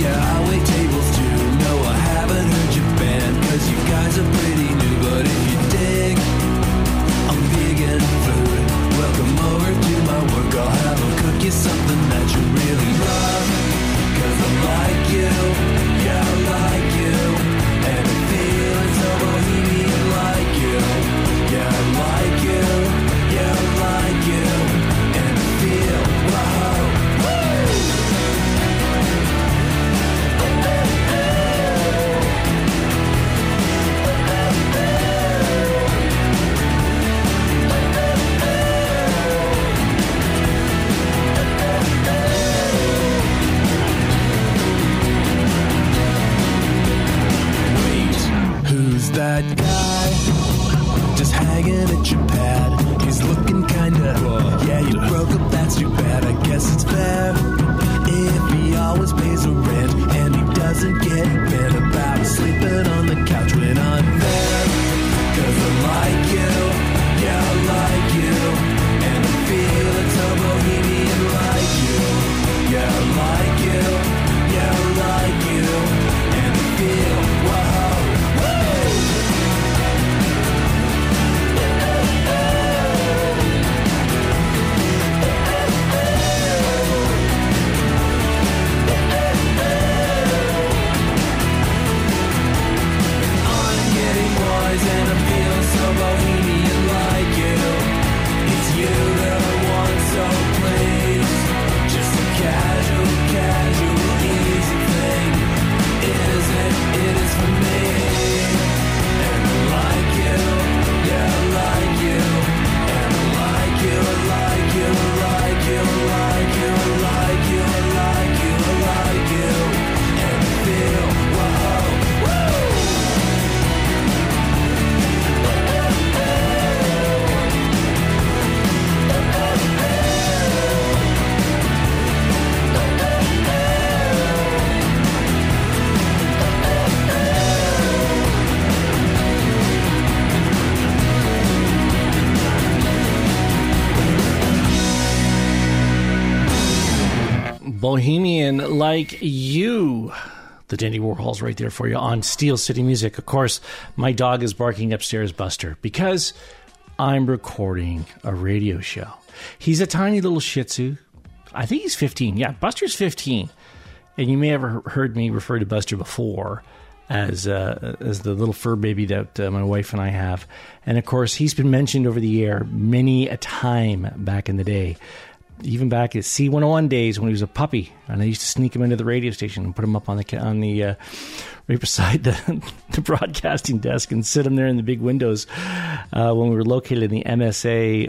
yeah, I wait tables too. No, I haven't heard your band, cause you guys are pretty new. But if you dig, I'm vegan food. Welcome over to my work, I'll have a cook you something that you really love. Cause I like you, yeah, I like you. And I feel so bohemian like you. Yeah, I like you, yeah, I like you. And I feel, wow, who's that guy just hanging at your pad? He's looking kinda, yeah, you broke up, that's too bad. I guess it's fair if he always pays the rent and he doesn't get bent about sleeping on the couch when I'm there. Cause I like you, yeah, I like you. And I feel it's so bohemian like you. Yeah, I like you, yeah, I like you. And I feel, wow. And I feel so bohemian like you. It's you that I want, so please. Just a casual, easy thing. It is for me. And I like you, yeah, I like you. And I like you, I like you, I like you, I like you, I like you, I like you, I like you. And I feel, wow, woo! Bohemian Like You. The Dandy Warhol's right there for you on Steel City Music. Of course, my dog is barking upstairs, Buster, because I'm recording a radio show. He's a tiny little Shih Tzu. I think he's 15. Yeah, Buster's 15. And you may have heard me refer to Buster before as the little fur baby that my wife and I have. And, of course, he's been mentioned over the air many a time back in the day. Even back at C101 days when he was a puppy, and I used to sneak him into the radio station and put him up on the right beside the broadcasting desk and sit him there in the big windows when we were located in the MSA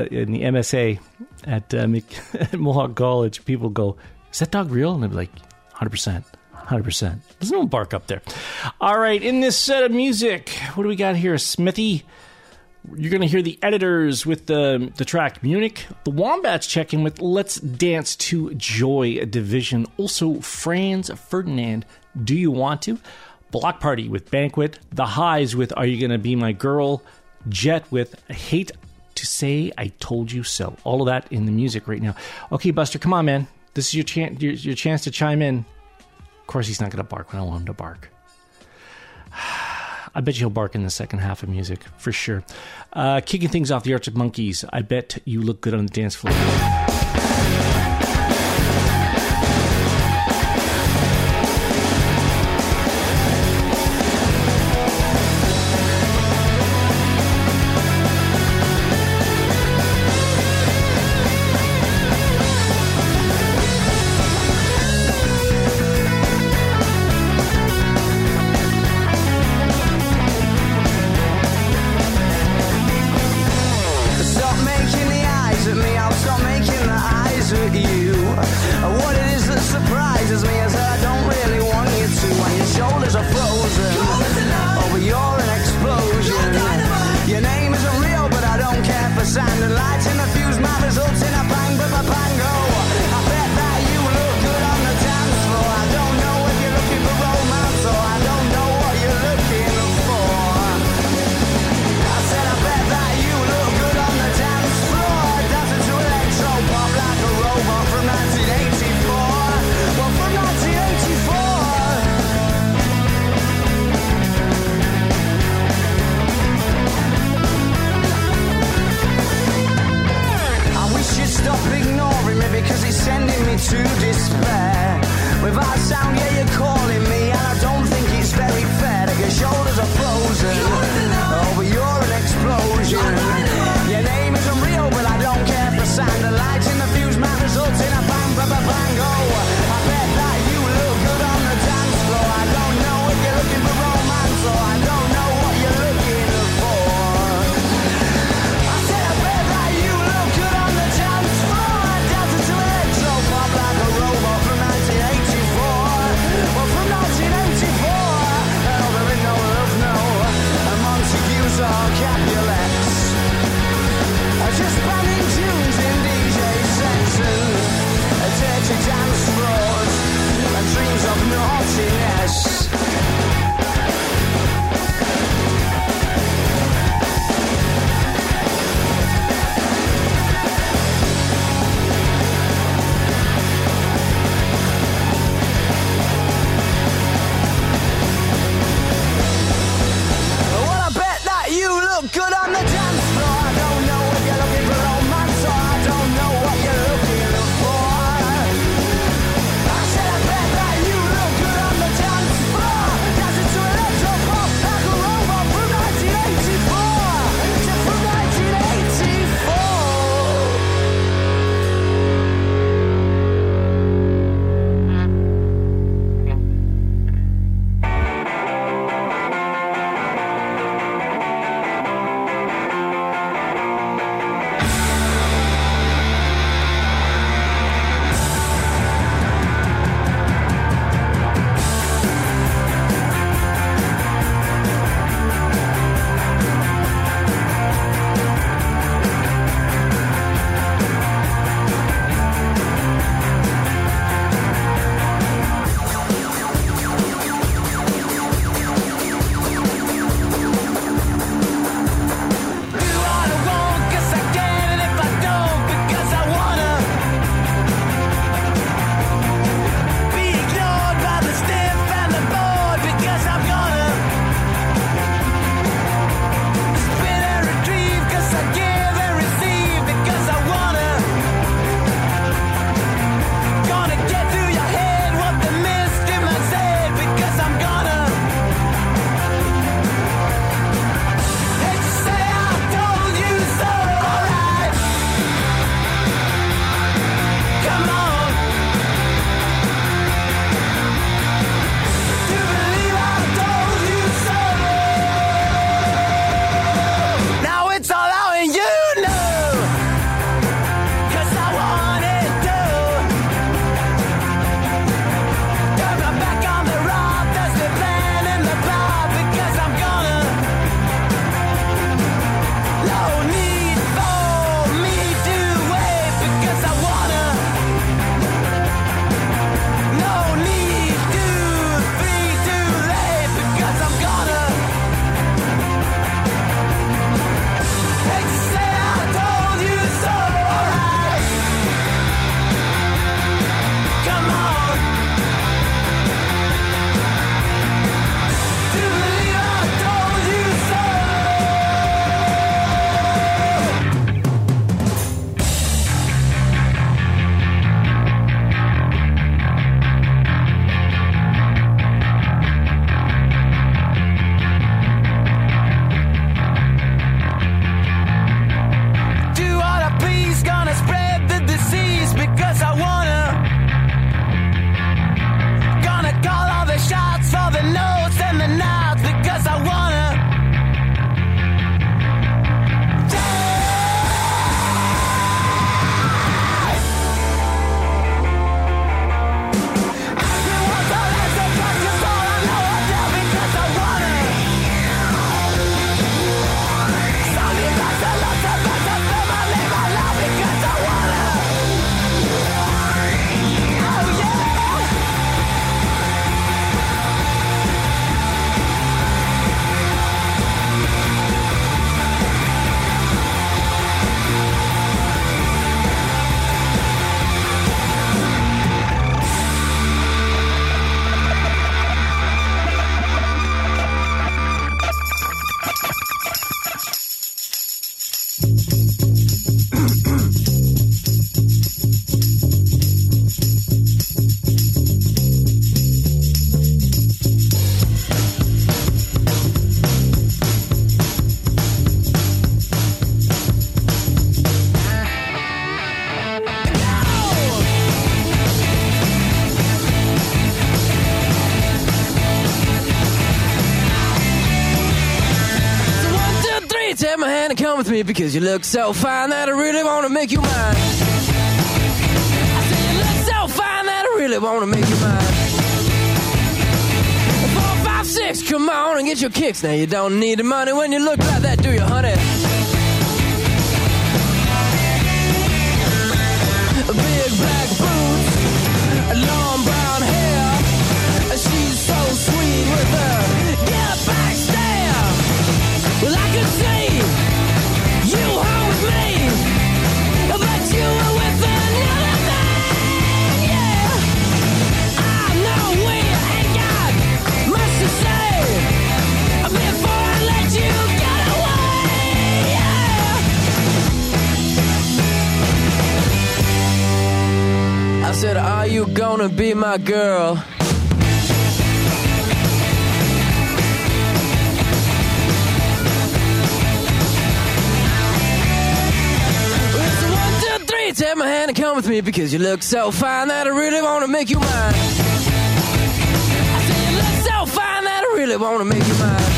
at Mohawk College. People go, "Is that dog real?" And I'd be like, 100%. 100%. There's no bark up there. All right, in this set of music, what do we got here, Smithy? You're going to hear the Editors with the track Munich. The Wombats check in with Let's Dance to Joy Division. Also, Franz Ferdinand, Do You Want To? Block Party with Banquet. The Highs with Are You Gonna Be My Girl? Jet with Hate to Say I Told You So. All of that in the music right now. Okay, Buster, come on, man. This is your chance to chime in. Of course, he's not going to bark when I want him to bark. I bet he'll bark in the second half of music, for sure. Kicking things off, the Arctic Monkeys. I bet you look good on the dance floor. Stop making the eyes at me, I'll stop making I sound, yeah, you're calling me, and I don't think it's very fair that your shoulders are frozen. Oh, but you're an explosion. Your name isn't real, but I don't care for sound. The lights in the fuse might result in a bang, bang, bang, bang, oh. I bet that you look good on the dance floor. I don't know if you're looking for romance, or I don't know what you're looking for. I said I bet that you look good on the dance floor. Dancing to electro pop like a robot from 1984. Well, hand and come with me because you look so fine that I really want to make you mine. I said you look so fine that I really want to make you mine. 4, 5, 6, come on and get your kicks. Now you don't need the money when you look like that, do you, honey? Big black boots, long brown hair. She's so sweet with her get back stare. Well, I could see you home with me, but you were with another man, yeah. I know we ain't got much to say before I let you get away, yeah. I said, are you gonna be my girl? Take my hand and come with me because you look so fine that I really want to make you mine. I said you look so fine that I really want to make you mine.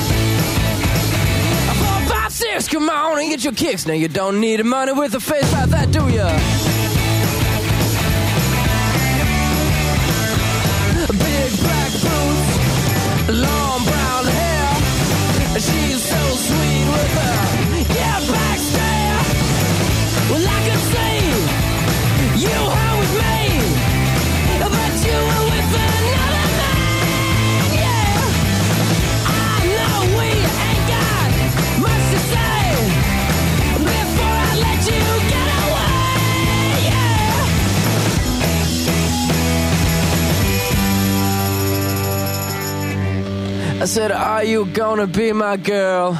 4, 5, 6, come on and get your kicks. Now you don't need the money with a face like that, do ya? Big black boots, long brown hair. She's so sweet with her yeah, back stare. Well, I could see you home with me, but you were with another man, yeah. I know we ain't got much to say before I let you get away, yeah. I said, are you gonna be my girl?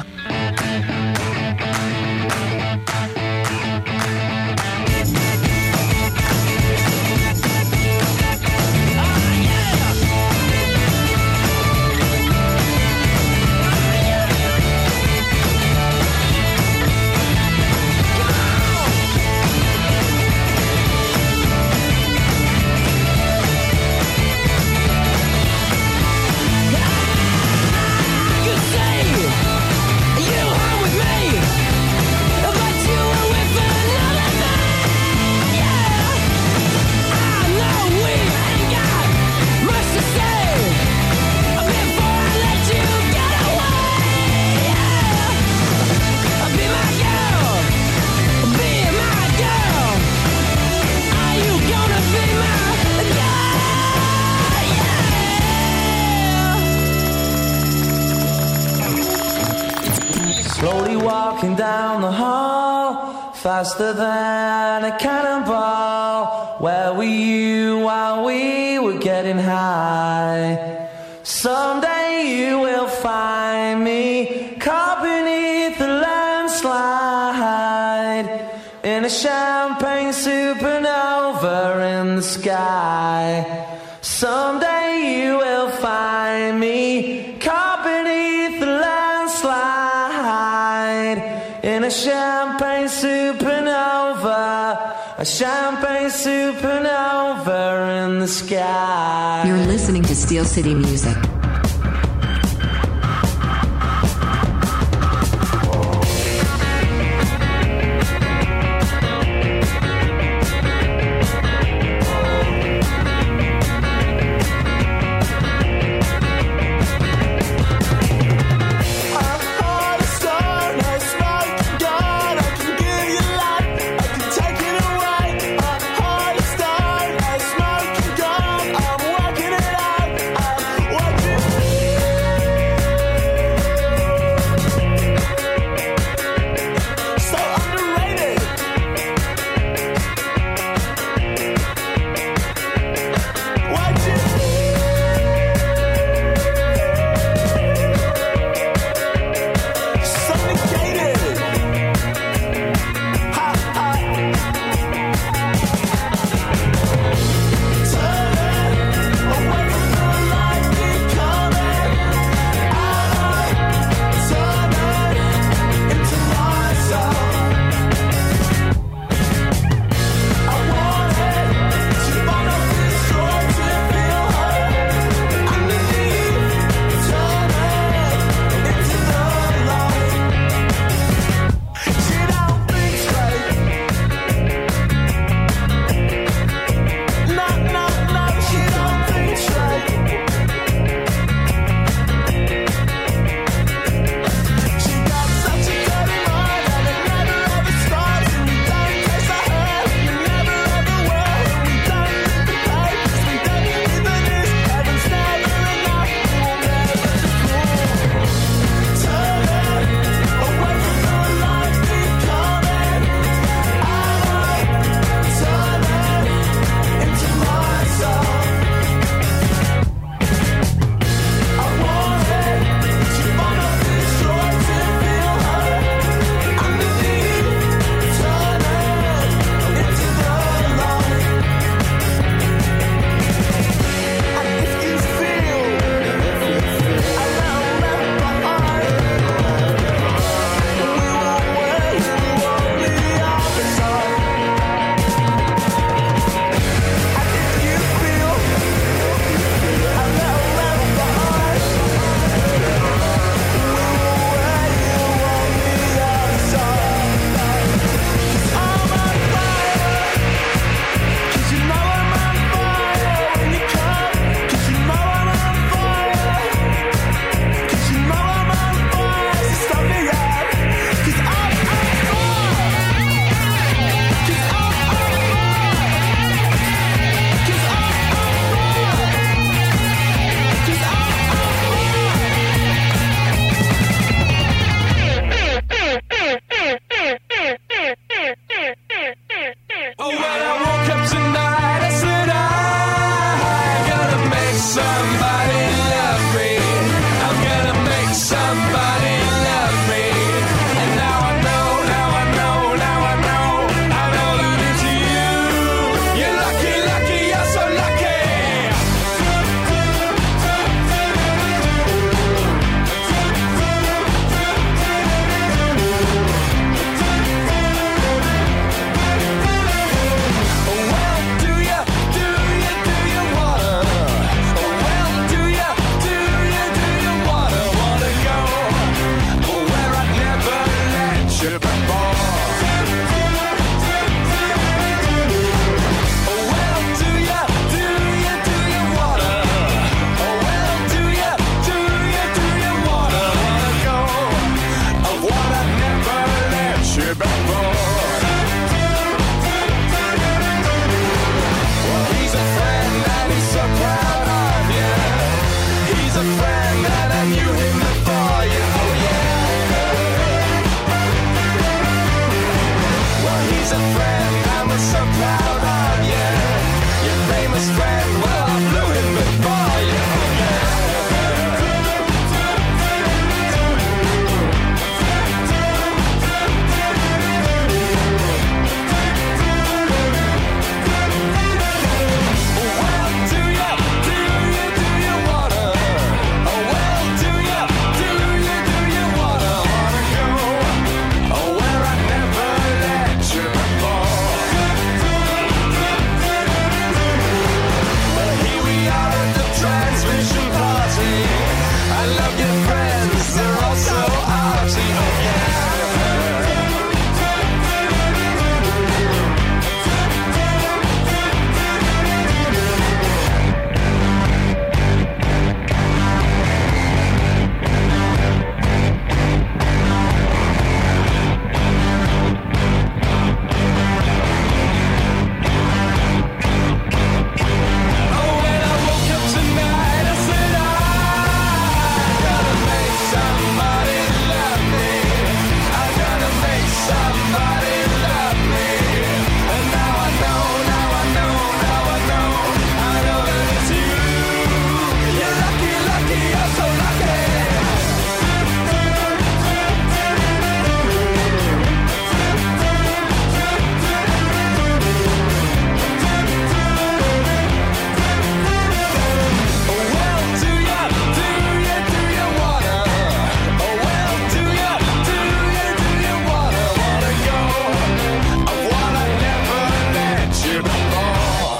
Slowly walking down the hall, faster than a cannonball. Where were you while we were getting high? Someday you will find me caught beneath the landslide, in a champagne supernova in the sky. Someday you will find me caught beneath the landslide, in a champagne supernova, a champagne supernova in the sky. You're listening to Steel City Music. What you somebody love me. I'm gonna make somebody love me. And now I know, now I know, now I know, I know that it's you. You're lucky, lucky, you're so lucky. Well, do you wanna? Well, do you wanna go where I'd never let you before? Well, do you wanna? Well, do you wanna go what I'd never let you before? Well, he's a friend and he's so proud of you. He's a friend and I knew him before you. Oh yeah. Well, he's a friend and we're so proud of you. Your famous friend, well, I blew him before you. Oh yeah. Well, do you wanna? Oh, well, do you wanna go where I never let you before? Well, here we are at the transmission party. I love your friends, they're all so arty. Oh yeah. Oh, when I woke up tonight, I said I gotta make somebody love me. I gotta make somebody love me. And now I know, now I know, now I know, I know that it's you. You're lucky, lucky, you're so lucky. Well, do you wanna? Oh, well, do you wanna go what I never let you before?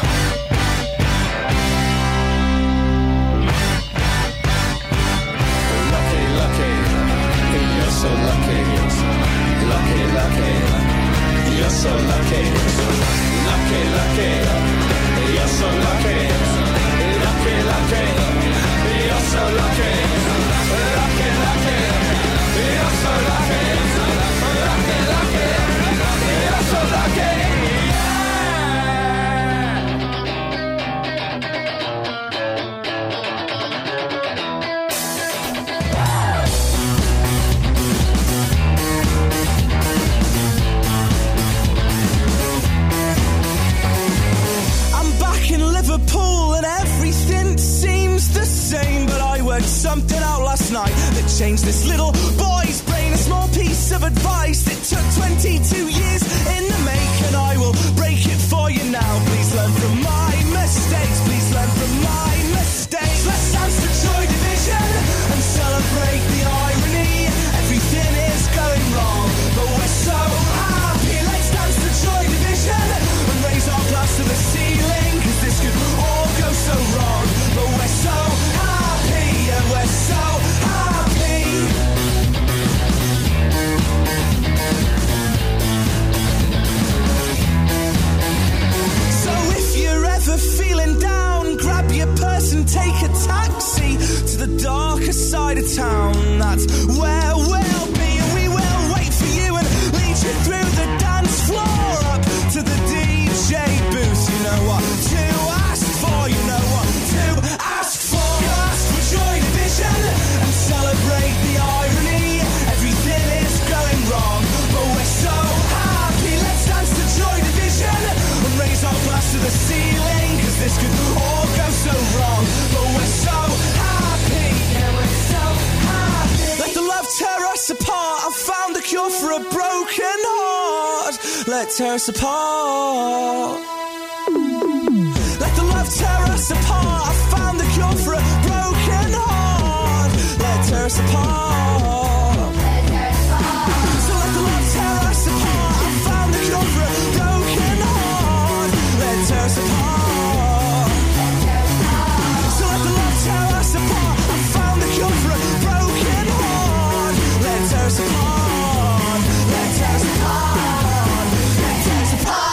Lucky, lucky, you're so lucky. Lucky, lucky, you're so lucky. Lucky, lucky, you're so lucky. Lucky, lucky, you're so lucky. Lucky, lucky, you're so lucky. Lucky, lucky, you're so lucky. I'm back in Liverpool and everything seems the same. But I worked something out last night that changed this little boy's brain. A small piece of advice that took 22 years in the make, and I will break it for you now. Please learn from my mistakes. Please learn from my mistakes. Let's dance to Joy Division and celebrate the irony. Everything is going wrong, but we're so happy. Let's dance to Joy Division and raise our glass to the ceiling, 'cause this could all go so wrong, but we're so happy, and we're so happy. let tear us apart. Let the love tear us apart. I found the cure for a broken heart. Let tear us apart. So let the love tear us apart. I found the cure for a broken heart. Let tear us apart. So let the love tear us apart. I found the cure for a broken heart. Let tear us apart. Let tear us apart. Let tear us apart.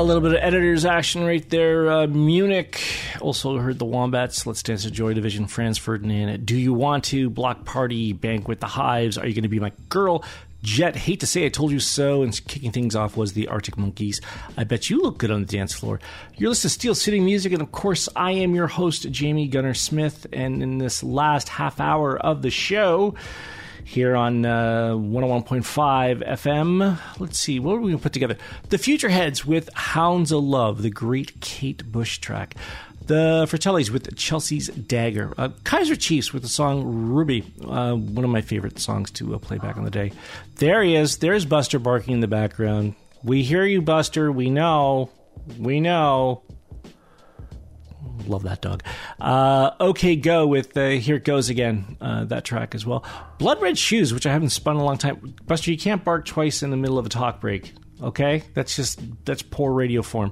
little bit of editor's action right there. Munich. Also heard the Wombats. Let's Dance to Joy Division. Franz Ferdinand. Do You Want To? Block Party. Banquet. The Hives. Are You Going to Be My Girl? Jet. Hate to Say I Told You So. And kicking things off was the Arctic Monkeys. I Bet You Look Good on the Dance Floor. You're listening to Steel City Music. And of course, I am your host, Jamie Gunner Smith. And in this last half hour of the show, here on 101.5 FM. Let's see, what are we going to put together? The Future Heads with Hounds of Love, the great Kate Bush track. The Fratellis with Chelsea's Dagger. Kaiser Chiefs with the song Ruby, one of my favorite songs to play back in the day. There he is. There's Buster barking in the background. We hear you, Buster. We know. We know. Love that dog. OK Go with Here It Goes Again, that track as well. Blood Red Shoes, which I haven't spun in a long time. Buster, you can't bark twice in the middle of a talk break, okay? That's poor radio form.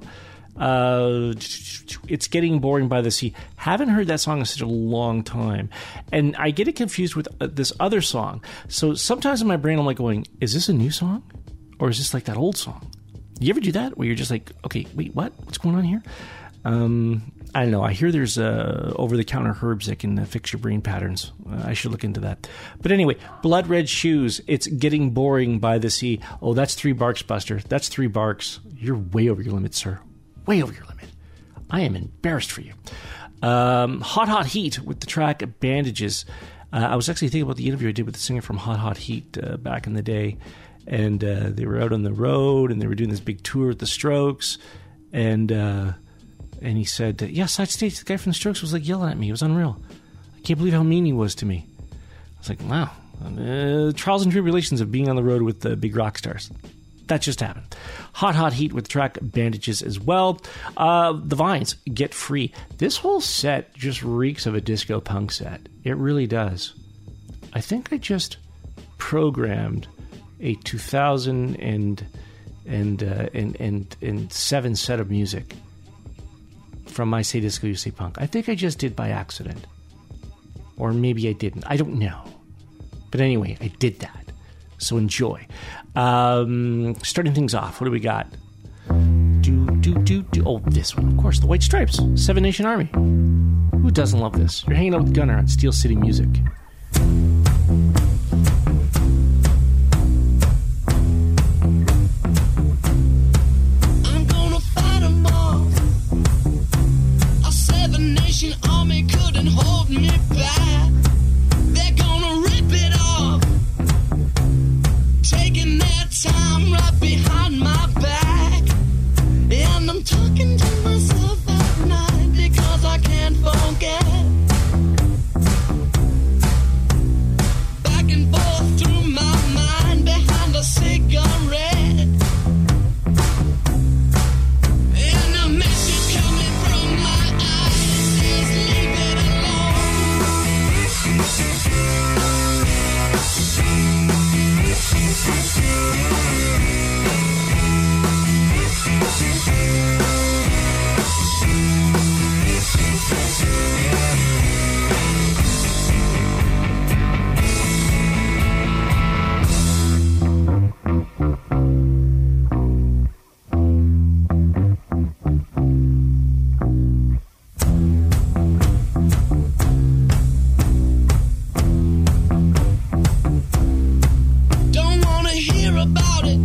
It's Getting Boring by the Sea. Haven't heard that song in such a long time. And I get it confused with this other song. So sometimes in my brain I'm like going, is this a new song? Or is this like that old song? You ever do that? Where you're just like, okay, wait, what? What's going on here? I don't know. I hear there's over-the-counter herbs that can fix your brain patterns. I should look into that. But anyway, Blood Red Shoes. It's Getting Boring by the Sea. Oh, that's 3 barks, Buster. That's 3 barks. You're way over your limit, sir. Way over your limit. I am embarrassed for you. Hot Hot Heat with the track Bandages. I was actually thinking about the interview I did with the singer from Hot Hot Heat back in the day. And they were out on the road, and they were doing this big tour with the Strokes. And he said, yeah, side stage, the guy from the Strokes was like yelling at me. It was unreal. I can't believe how mean he was to me. I was like, wow. Trials and tribulations of being on the road with the big rock stars. That just happened. Hot Hot Heat with the track Bandages as well. The Vines, Get Free. This whole set just reeks of a disco punk set. It really does. I think I just programmed a 2007 set of music from My Say Disco, You Say Punk. I think I just did by accident. Or maybe I didn't. I don't know. But anyway, I did that. So enjoy. Starting things off, what do we got? Oh, this one, of course. The White Stripes, Seven Nation Army. Who doesn't love this? You're hanging out with Gunner on Steel City Music. Army couldn't hold me back. They're gonna rip it off, taking their time right behind my back. And I'm talking to myself at night because I can't forget. Back and forth through my mind behind a cigarette. And a message coming from my eyes. Leave it Don't wanna hear about it.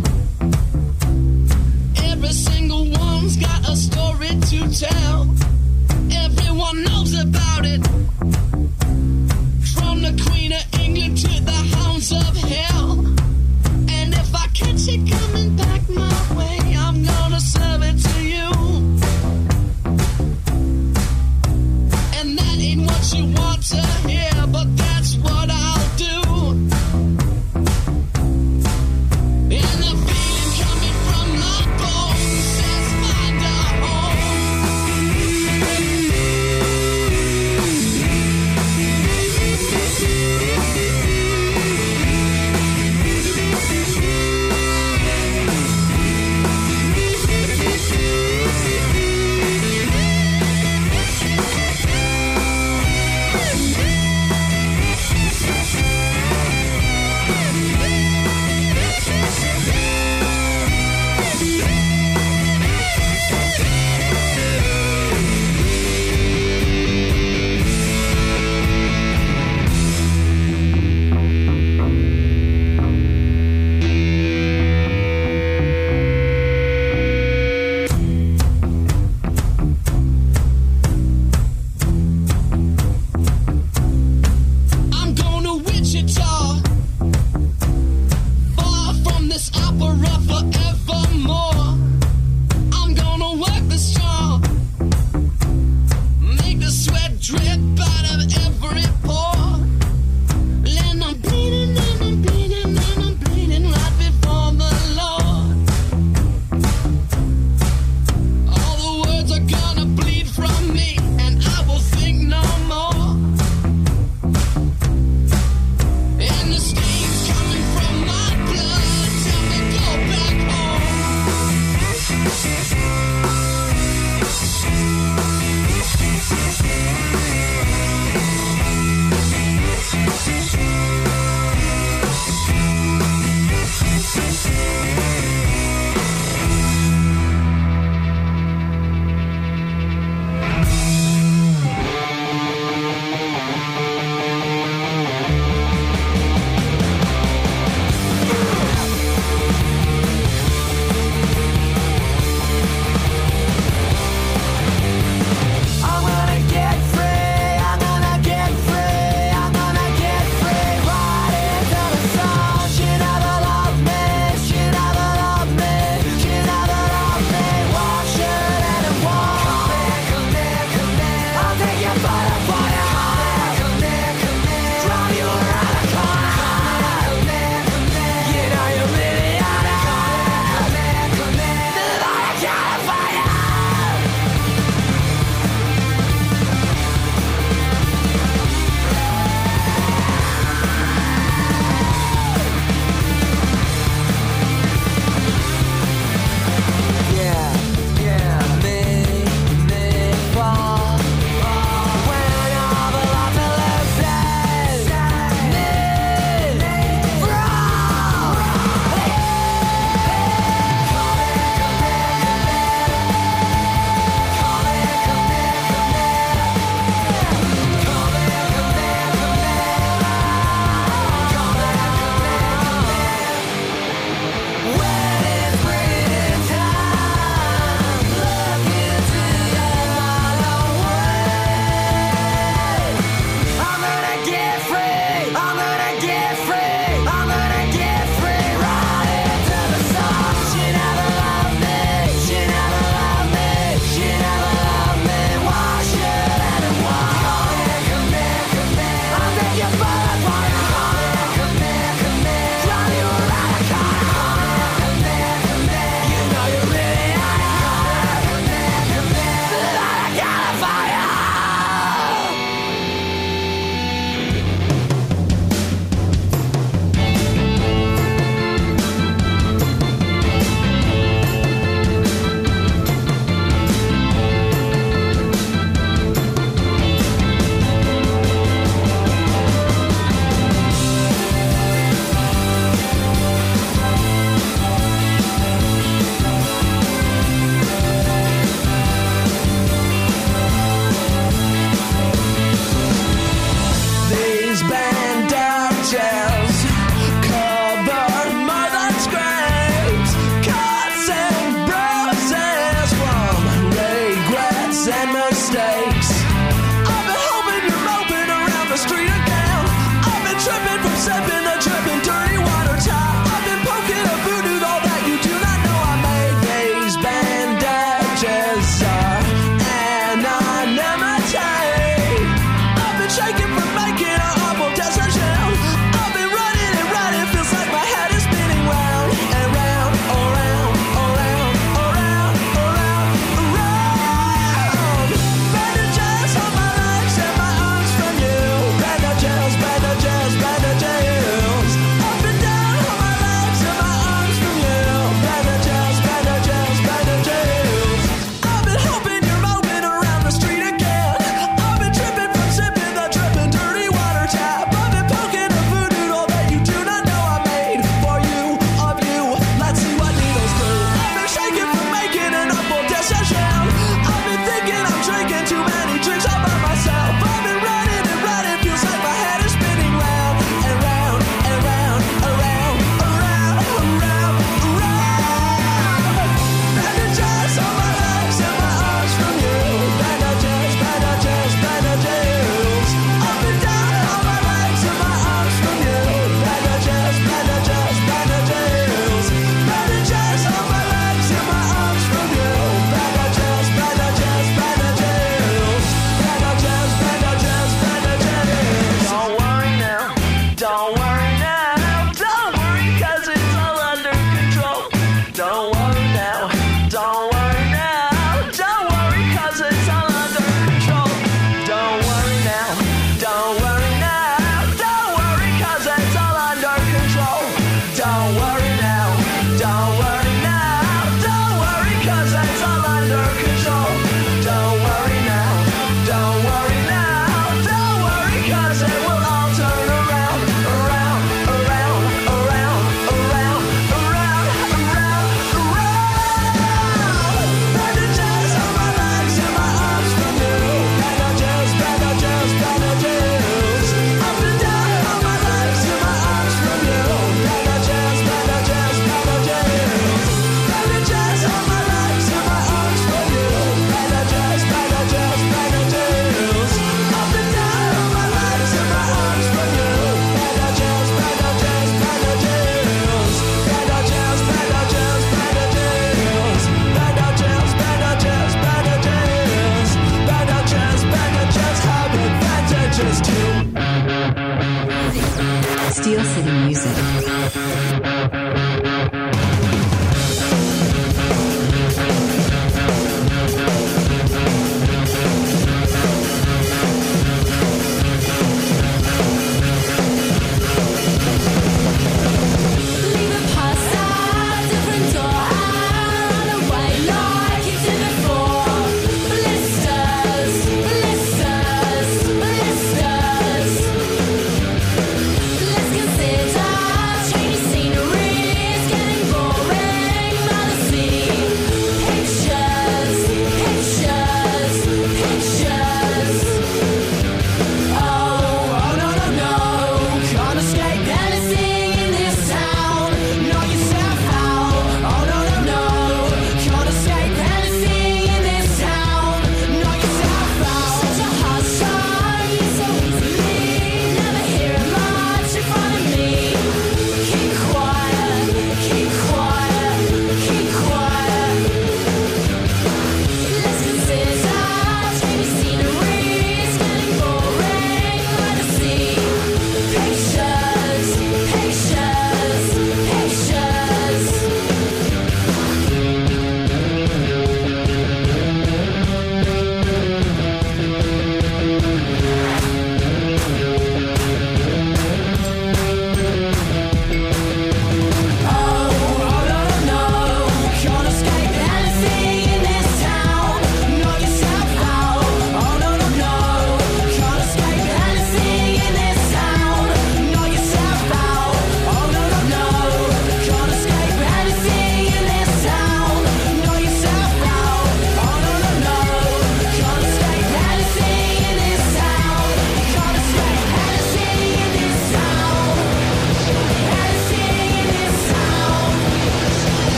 Don't worry now, don't worry now, don't worry 'cause it's all under control. Don't worry now, don't worry now, don't worry 'cause it will all turn around, around, around, around, around, around, around, around. Bandages on my legs and my arms from you. Bandages, bandages, bandages. Up and down on my legs and my arms from you. Bandages, bandages.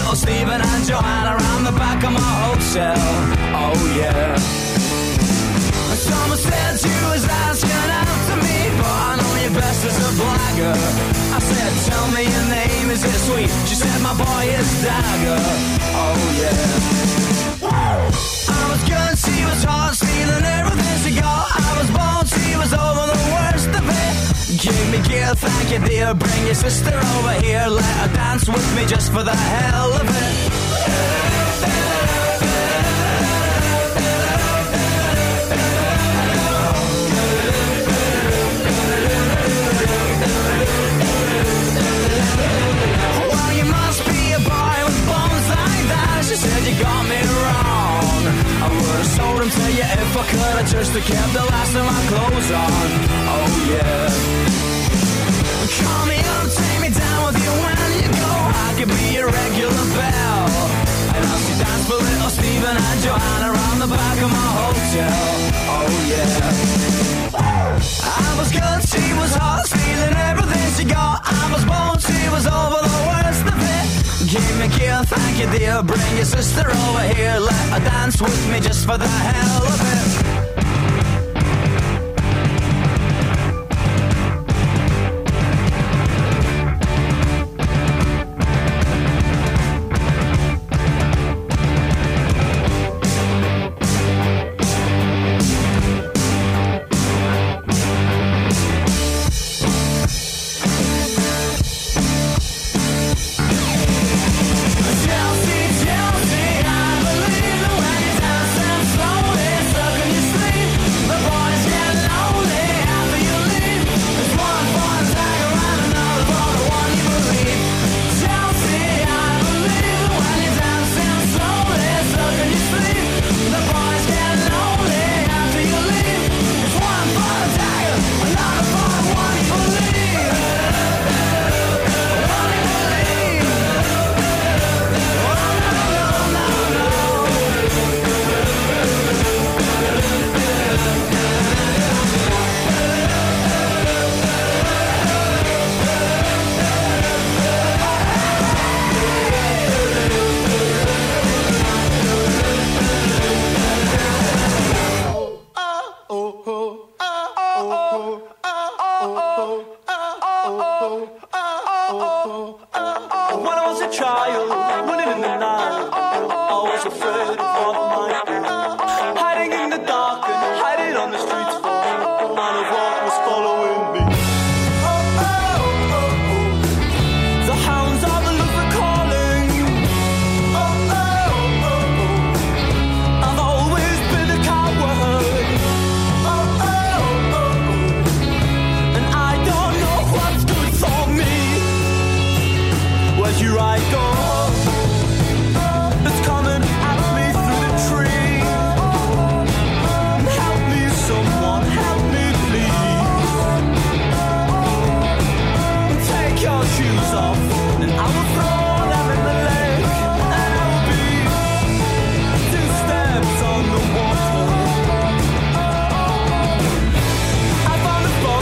little Stephen and Joanna around the back of my hotel. Oh yeah. Someone said you was asking out to me, but I know you best as a blagger. I said, tell me your name, is it sweet? She said, my boy is Dagger. Oh yeah. I was good, she was hot, stealing everything she got. I was bold, she was over the worst of it. Give me gear, thank you dear. Bring your sister over here, let her dance with me just for the hell of it. Well, you must be a boy with bones like that. She said you got me wrong. I would've sold him to you if I could've just kept the last of my clothes on. Oh yeah. Call me up, take me down with you when you go. I could be your regular belle. And I'll see dance for little Stephen and Joanna around the back of my hotel. Oh yeah. I was good, she was hot, stealing everything she got. I was bold, she was over the worst of it. Give me gear, thank you dear. Bring your sister over here, let her dance with me just for the hell of it.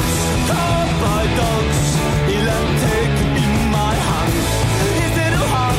He let take in my hand. His little heart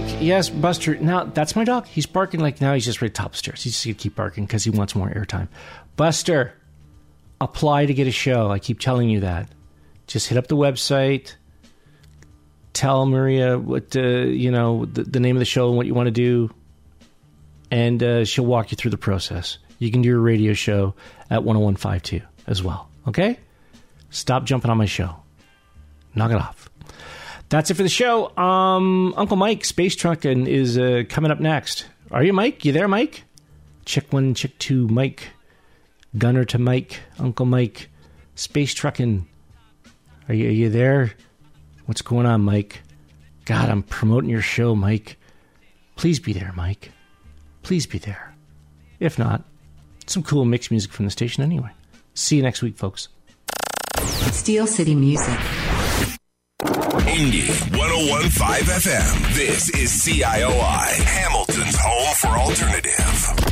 Yes, Buster. Now, that's my dog. He's barking like now he's just right top stairs. He's just going to keep barking because he wants more airtime. Buster, apply to get a show. I keep telling you that. Just hit up the website. Tell Maria what, the name of the show and what you want to do. And she'll walk you through the process. You can do your radio show at 101.52 as well. Okay? Stop jumping on my show. Knock it off. That's it for the show. Uncle Mike, Space Truckin', is coming up next. Are you, Mike? You there, Mike? Chick 1, Chick 2, Mike. Gunner to Mike. Uncle Mike. Space Truckin'. Are you there? What's going on, Mike? God, I'm promoting your show, Mike. Please be there, Mike. Please be there. If not, some cool mixed music from the station anyway. See you next week, folks. Steel City Music. Indie 101.5 FM. This is CIOI, Hamilton's home for alternative.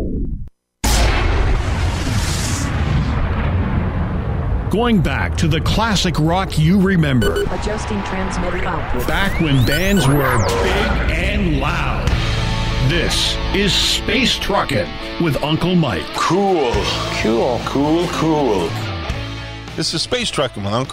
Going back to the classic rock you remember. Adjusting transmitter output. Back when bands were big and loud. This is Space Truckin' with Uncle Mike. Cool. This is Space Truckin' with Uncle